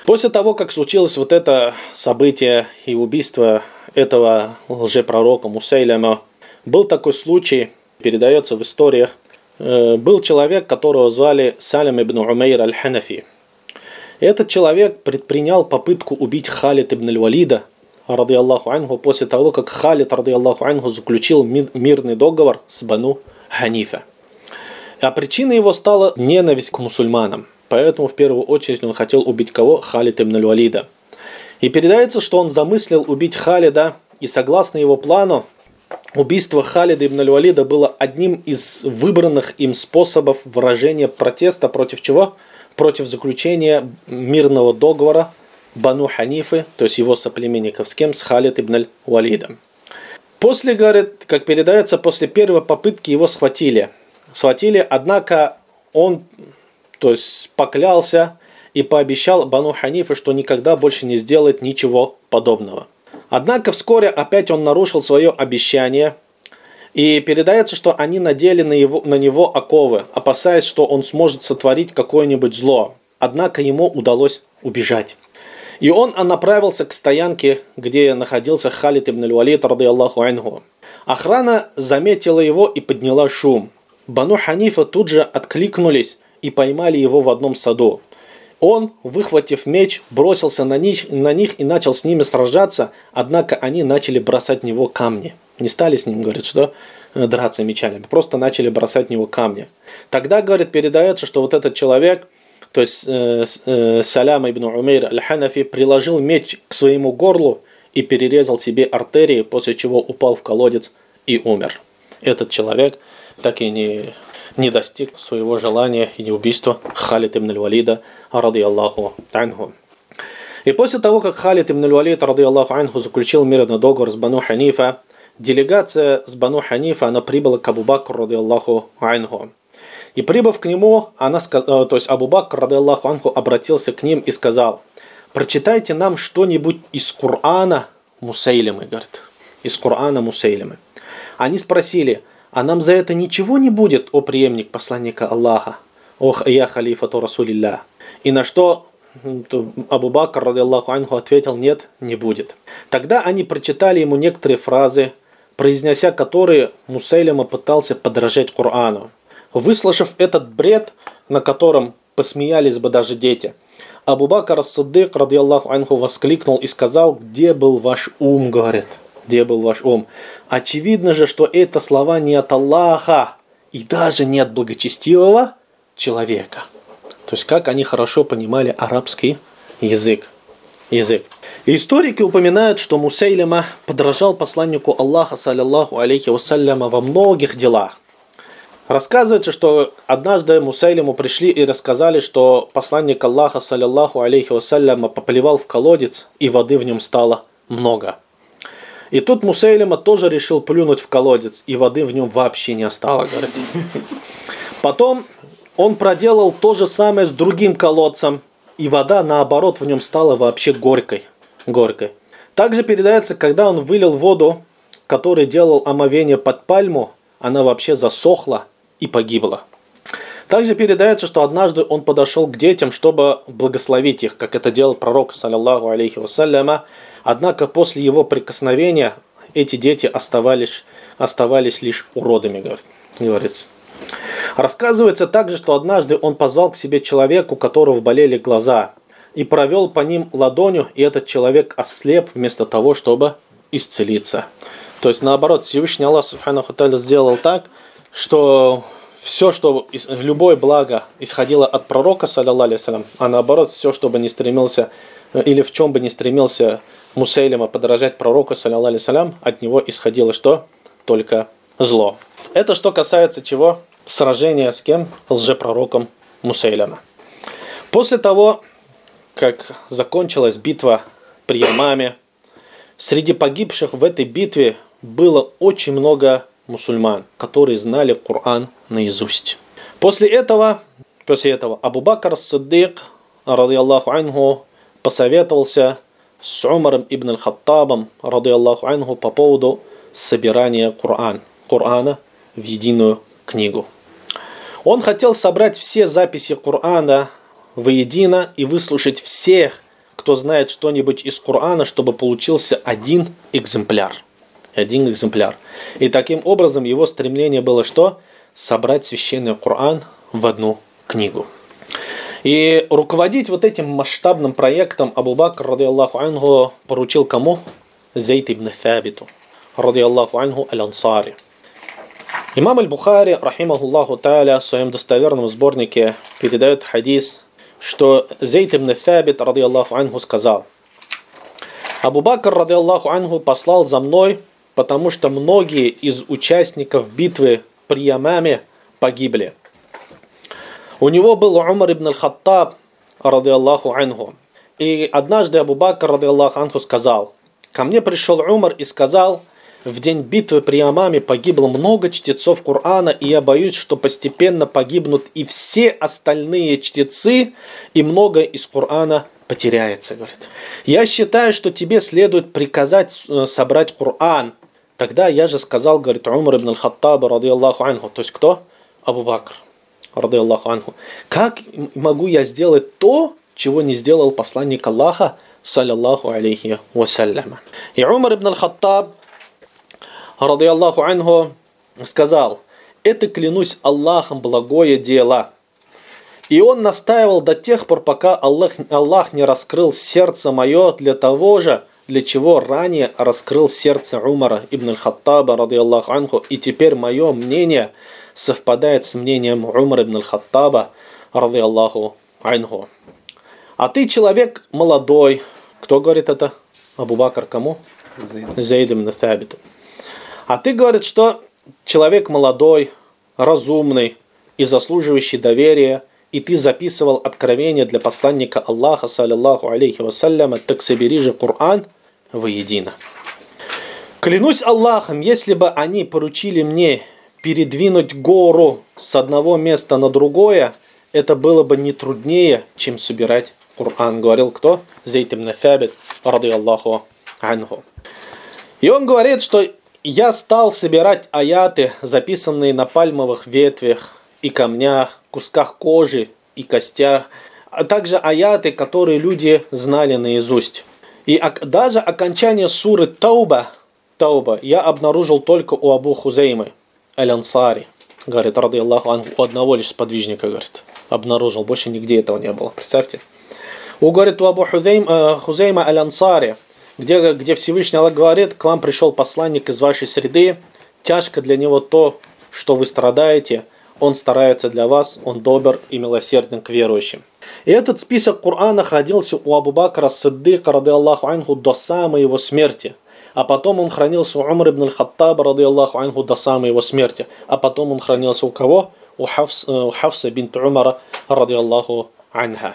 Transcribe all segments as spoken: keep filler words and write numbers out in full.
После того, как случилось вот это событие и убийство этого лжепророка Мусайлима, был такой случай, передается в историях, был человек, которого звали Салим ибн Умейр аль-Ханафи. Этот человек предпринял попытку убить Халид ибн аль-Валида, ради Аллаху анху, после того, как Халид, ради Аллаху анху, заключил мирный договор с Бану Ханифа. А причиной его стала ненависть к мусульманам. Поэтому в первую очередь он хотел убить кого? Халид ибн аль-Валида. И передается, что он замыслил убить Халида, и согласно его плану, убийство Халида ибн аль-Валида было одним из выбранных им способов выражения протеста против чего? Против заключения мирного договора Бану Ханифы, то есть его соплеменников, с кем? С Халид ибн аль-Валидом. После, говорит, как передается, после первой попытки его схватили. Схватили, однако он, то есть, поклялся и пообещал Бану Ханифе, что никогда больше не сделает ничего подобного. Однако вскоре опять он нарушил свое обещание, и передается, что они надели на, его, на него оковы, опасаясь, что он сможет сотворить какое-нибудь зло. Однако ему удалось убежать. И он направился к стоянке, где находился Халид ибн аль-Валид, ради Аллаху анху. Охрана заметила его и подняла шум. Бану Ханифа тут же откликнулись и поймали его в одном саду. Он, выхватив меч, бросился на них, на них и начал с ними сражаться, однако они начали бросать в него камни. Не стали с ним, говорит, что драться мечами, просто начали бросать в него камни. Тогда, говорит, передается, что вот этот человек, то есть э, э, Салям ибн Умейр аль-Ханафи, приложил меч к своему горлу и перерезал себе артерии, после чего упал в колодец и умер. Этот человек так и не... не достиг своего желания и не убийства Халид ибн аль-Валида, ради Аллаху анху. И после того, как Халид ибн аль-Валид, ради Аллаху анху, заключил мирный договор с Бану Ханифа, делегация с Бану Ханифа, она прибыла к Абу Бакру, ради Аллаху анху. И прибыв к нему, она, то есть Абу Бакр, ради Аллаху анху, обратился к ним и сказал: прочитайте нам что-нибудь из Корана Мусайлимы, говорит, из Корана Мусайлимы. Они спросили: а нам за это ничего не будет, о преемник посланника Аллаха, ох я халифату Расулилля? И на что Абу Бакр, ради Аллаху анху, ответил: нет, не будет. Тогда они прочитали ему некоторые фразы, произнеся которые, Мусайлима пытался подражать Корану. Выслушав этот бред, на котором посмеялись бы даже дети, Абу Бакр ас-Сиддик, ради Аллаху анху, воскликнул и сказал: где был ваш ум, говорит. Где был ваш ум? Очевидно же, что это слова не от Аллаха и даже не от благочестивого человека. То есть, как они хорошо понимали арабский язык. язык. И историки упоминают, что Мусайлима подражал посланнику Аллаха, саллиллаху алейхи вассаляма, во многих делах. Рассказывается, что однажды Мусайлиму пришли и рассказали, что посланник Аллаха, саллиллаху алейхи вассаляма, поплевал в колодец, и воды в нем стало много. И тут Мусайлима тоже решил плюнуть в колодец, и воды в нем вообще не осталось, говорит. Потом он проделал то же самое с другим колодцем, и вода, наоборот, в нем стала вообще горькой. горькой. Также передается, когда он вылил воду, который делал омовение под пальму, она вообще засохла и погибла. Также передается, что однажды он подошел к детям, чтобы благословить их, как это делал пророк, саллиллаху алейхи вассаляма. Однако после его прикосновения эти дети оставались, оставались лишь уродами, говорится. Рассказывается также, что однажды он позвал к себе человека, у которого болели глаза, и провел по ним ладонью, и этот человек ослеп вместо того, чтобы исцелиться. То есть наоборот, Всевышний Аллах Субханаху Тааля сделал так, что все, что любое благо исходило от пророка, саллиллаху алейхи вассалям, а наоборот, все, что бы не стремился, или в чем бы не стремился Мусайлима подражать пророку, саллиллаху алейхи вассалям, от него исходило что? Только зло. Это что касается чего? Сражения с кем? Лжепророком Мусайлима. После того, как закончилась битва при Ямаме, среди погибших в этой битве было очень много мусульман, которые знали Коран наизусть. После этого, после этого Абу Бакр ас-Сиддик, ради Аллаху анху, посоветовался с Умаром ибн аль-Хаттабом, ради Аллаху анху, по поводу собирания Коран, Корана в единую книгу. Он хотел собрать все записи Корана воедино и выслушать всех кто знает что-нибудь из Корана, чтобы получился один экземпляр. Один экземпляр. И таким образом его стремление было что? Собрать священный Коран в одну книгу. И руководить вот этим масштабным проектом Абу Бакр, ради Аллаху анху, поручил кому? Зейд ибн Thабиту, ради Аллаху анху, аль-Ансари. Имам аль-Бухари, рахимахуллаху тааля, в своем достоверном сборнике передает хадис, что Зейд ибн Thабит, ради Аллаху анху, сказал: Абу Бакр, ради Аллаху анху, послал за мной, потому что многие из участников битвы при Ямаме погибли. У него был Умар ибн аль-Хаттаб, ради Аллаху анху. И однажды Абу Бакр, ради Аллаху анху, сказал: ко мне пришел Умар и сказал: в день битвы при Ямаме погибло много чтецов Корана, и я боюсь, что постепенно погибнут и все остальные чтецы, и многое из Корана потеряется. Говорит. Я считаю, что тебе следует приказать собрать Коран. Тогда я же сказал, говорит Умар ибн аль-Хаттаб, ради Аллаху анху, то есть кто? Абу Бакр, ради Аллаху анху. Как могу я сделать то, чего не сделал посланник Аллаха, саллаллаху алейхи вассалям? И Умар ибн аль-Хаттаб, ради Аллаху анху, сказал: это, клянусь Аллахом, благое дело. И он настаивал до тех пор, пока Аллах, Аллах не раскрыл сердце мое для того же, для чего ранее раскрыл сердце Умара ибн аль-Хаттаба, ради Аллаху анху. И теперь мое мнение совпадает с мнением Умара ибн аль-Хаттаба, ради Аллаху анху. А ты человек молодой. Кто говорит это? Абу Бакр кому? Зейд ибн Thабит. А ты, говорит, что человек молодой, разумный и заслуживающий доверия, и ты записывал откровения для посланника Аллаха, саллаллаху алейхи вассаляма, так собери же Коран воедино. Клянусь Аллахом, если бы они поручили мне передвинуть гору с одного места на другое, это было бы не труднее, чем собирать Коран. Говорил кто? Зейд ибн Thабит, ради Аллаху анху. И он говорит, что я стал собирать аяты, записанные на пальмовых ветвях и камнях, кусках кожи и костях, а также аяты, которые люди знали наизусть. И даже окончание суры Тауба, Тауба я обнаружил только у Абу Хузеймы, аль-Ансари, говорит, ради Аллаху анху, у одного лишь сподвижника, говорит, обнаружил, больше нигде этого не было, представьте. У, говорит, у Абу Хузейма аль-Ансари, Где, где Всевышний Аллах говорит: к вам пришел посланник из вашей среды, тяжко для него то, что вы страдаете, он старается для вас, он добр и милосерден к верующим. И этот список Корана хранился у Абу Бакра Сиддика, ради Аллаху анху, до самой его смерти. А потом он хранился у Умар ибн аль-Хаттаба, ради Аллаху анху, до самой его смерти. А потом он хранился у кого? У, Хафс, у Хафса бинт Умара, ради Аллаху анха.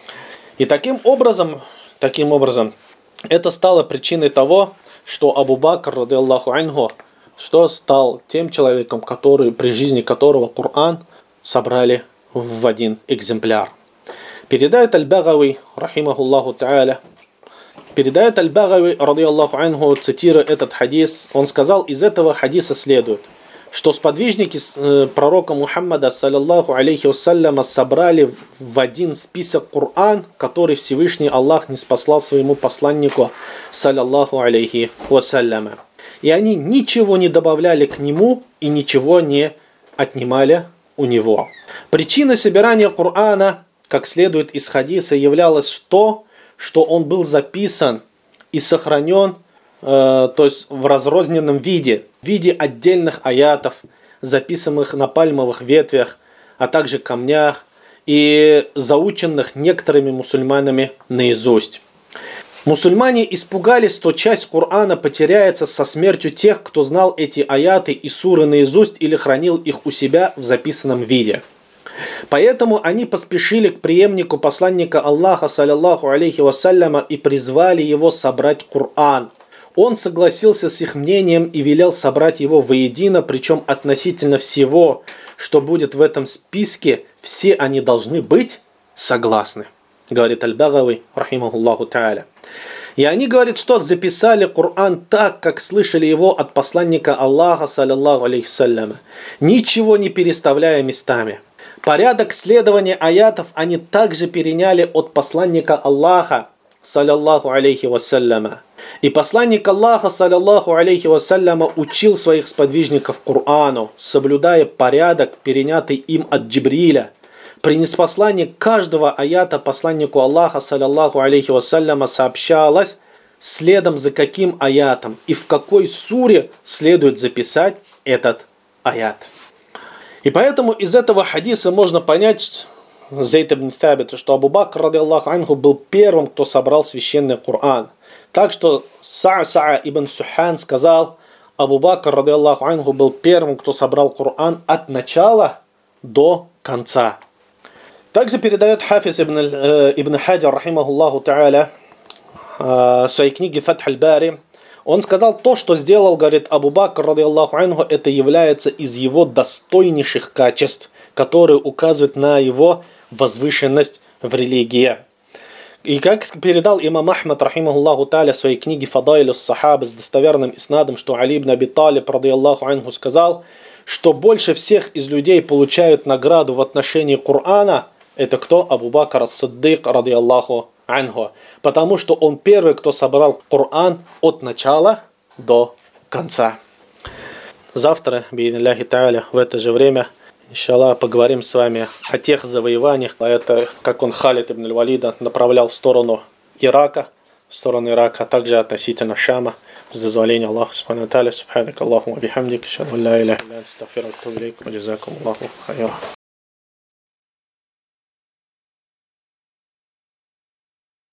И таким образом, таким образом, это стало причиной того, что Абу Бакр, ради Аллаху анху, что стал тем человеком, который, при жизни которого Коран собрали в один экземпляр. Передает Аль-Багави, рахимахуллаху тааля, передает Аль-Багави, ради Аллаху анху, цитируя этот хадис, он сказал: из этого хадиса следует, что сподвижники э, пророка Мухаммада, саллаллаху алейхи вассаляма, собрали в один список Коран, который Всевышний Аллах не спаслал своему посланнику, саллаллаху алейхи вассаляма. И они ничего не добавляли к нему и ничего не отнимали у него. Причиной собирания Корана, как следует из хадиса, являлось то, что он был записан и сохранен, э, то есть в разрозненном виде, в виде отдельных аятов, записанных на пальмовых ветвях, а также камнях и заученных некоторыми мусульманами наизусть. Мусульмане испугались, что часть Корана потеряется со смертью тех, кто знал эти аяты и суры наизусть или хранил их у себя в записанном виде. Поэтому они поспешили к преемнику посланника Аллаха, саллаллаху алейхи вассаляма, и призвали его собрать Коран. Он согласился с их мнением и велел собрать его воедино, причем относительно всего, что будет в этом списке, все они должны быть согласны, говорит Аль-Багави, рахимахуллаху тааля. И они, говорят, что записали Коран так, как слышали его от посланника Аллаха, саллаллаху алейхи вассаляма, ничего не переставляя местами. Порядок следования аятов они также переняли от посланника Аллаха, саллаллаху алейхи вассаляма. И посланник Аллаха, саллаллаху алейхи вассаляма, учил своих сподвижников Корану, соблюдая порядок, перенятый им от Джибриля. При неспослании каждого аята посланнику Аллаха, саллаллаху алейхи вассаляма, сообщалось, следом за каким аятом и в какой суре следует записать этот аят. И поэтому из этого хадиса можно понять, Зейд ибн Табит, что Абу Бакр, ради Аллаху анху, был первым, кто собрал священный Коран. Так что Са'са'а ибн Сухан сказал, Абу Бакр, ради Аллаху анху, был первым, кто собрал Коран от начала до конца. Также передает Хафиз ибн, э, ибн Хаджар, рахимахуллаху та'аля, э, в своей книге Фатх аль-Бари, он сказал, то, что сделал, говорит, Абу Бакр, ради Аллаху анху, это является из его достойнейших качеств, которые указывают на его возвышенность в религии. И как передал имам Ахмад, рахимахуллаху та'аля, в своей книге Фадайлю ас-Сахаба с достоверным иснадом, что Али ибн Аби Талиб, ради Аллаху анху, сказал, что больше всех из людей получают награду в отношении Корана, это кто? Абу Бакр ас-Сиддик, ради Аллаху анху. Потому что он первый, кто собрал Коран от начала до конца. Завтра, би'идниллахи та'аля, в это же время, иншаллах, поговорим с вами о тех завоеваниях. Это как он Халид ибн аль-Валида направлял в сторону Ирака, в сторону Ирака, а также относительно Шама. С дозволения Аллаха субхану ва тааля. Субханак Аллахумма бихамдик, ашхаду ан ла иляха илля анта, астагфирука ва атубу илейк, ва джазакум Аллаху хайра.